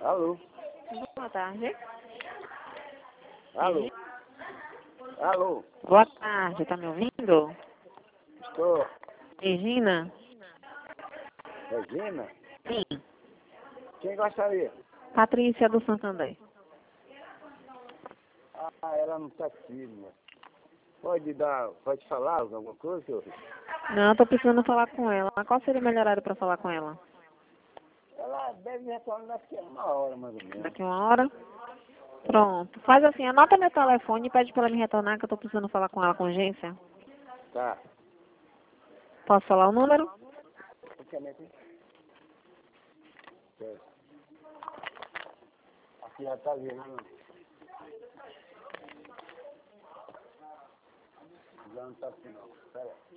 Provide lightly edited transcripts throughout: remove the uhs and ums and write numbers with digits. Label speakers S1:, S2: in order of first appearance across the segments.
S1: Alô?
S2: Boa tarde.
S1: Alô? Alô?
S2: Boa tarde, tá me ouvindo?
S1: Estou.
S2: Regina?
S1: Regina?
S2: Sim.
S1: Quem gostaria?
S2: Patrícia do Santander.
S1: Ah, ela não está aqui, né? Pode falar alguma coisa, senhor?
S2: Não, tô precisando falar com ela. Qual seria o melhor horário pra falar com ela?
S1: Ela deve retornar daqui a 1 hora, mais ou menos.
S2: Daqui uma hora? Pronto. Faz assim, anota meu telefone e pede pra ela me retornar que eu tô precisando falar com ela com urgência.
S1: Tá.
S2: Posso falar o número?
S1: Aqui já está virando. Já não está aqui não. Pera aí.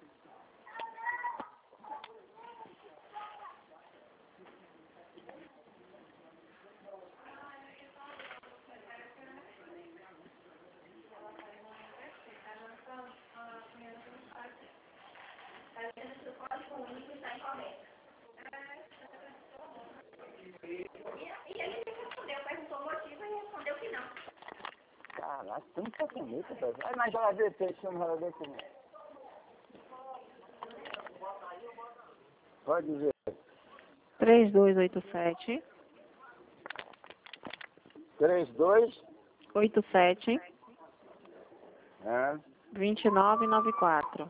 S1: Caraca, tanta caneta, velho. Vai na geladeira, deixa na geladeira comigo. Pode dizer.
S2: 3287
S1: 32
S2: 87
S1: é,
S2: 2994.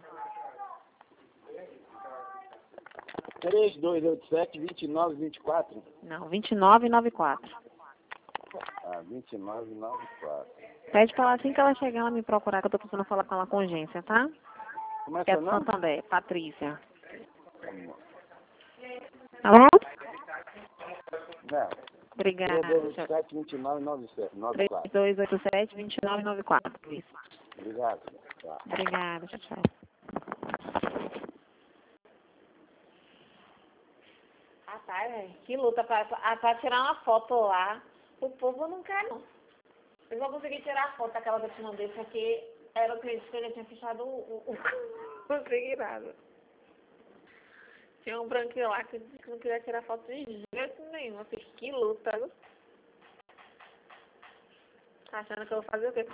S1: 3287 2924.
S2: Não, 2994.
S1: Ah, 2994.
S2: Pede pra ela assim que ela chegar, ela me procurar, que eu tô precisando falar com ela com urgência, tá?
S1: Como é
S2: Que é
S1: seu
S2: do
S1: nome?
S2: Santander, Patrícia. Tá
S1: Não.
S2: bom?
S1: 3287
S2: Obrigada.
S1: 2997.
S2: 3287-2994. Isso.
S1: Obrigado. Tá.
S2: Obrigada. Tchau, tchau. Ah, tá, velho. Que luta pra tirar uma foto lá. O povo não quer, não. Eu só consegui tirar a foto daquela que eu te mandei porque era o cliente que ele tinha fechado Não consegui nada. Tinha um branquinho lá que disse que não queria tirar foto de jeito nenhum. Eu fiz que luta. Tá achando que eu vou fazer o quê?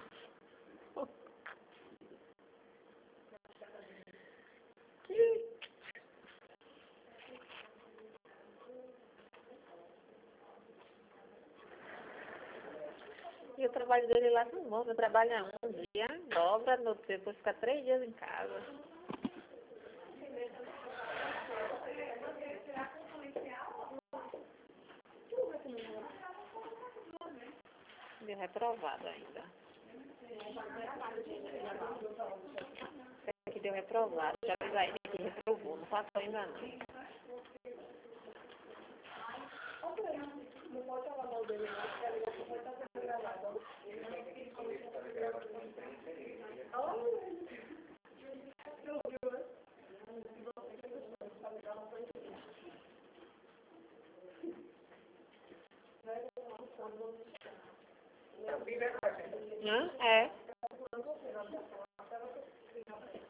S2: E o trabalho dele lá não bom. Eu trabalho um dia, dobra, no outro depois fica 3 dias em casa. Deu reprovado ainda. Esse aqui deu reprovado. Já vi aí que reprovou. Não passou ainda não. Hã? É.